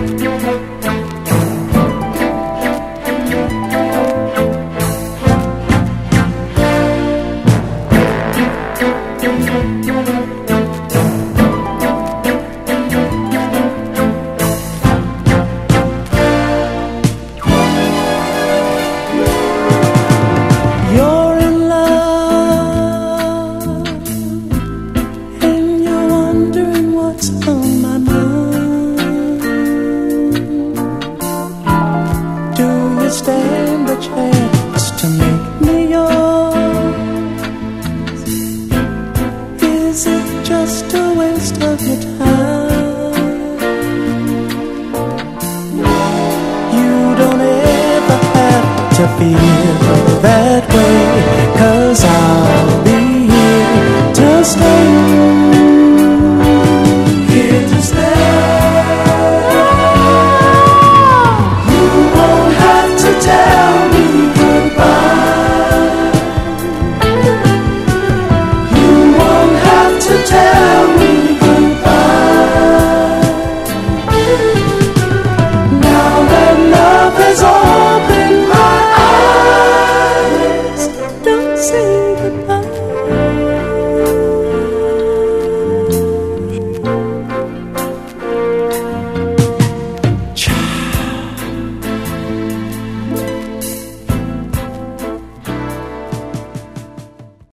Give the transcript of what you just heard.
Stand a chance to make me yours? Is it just a waste of your time? You don't ever have to feel that way.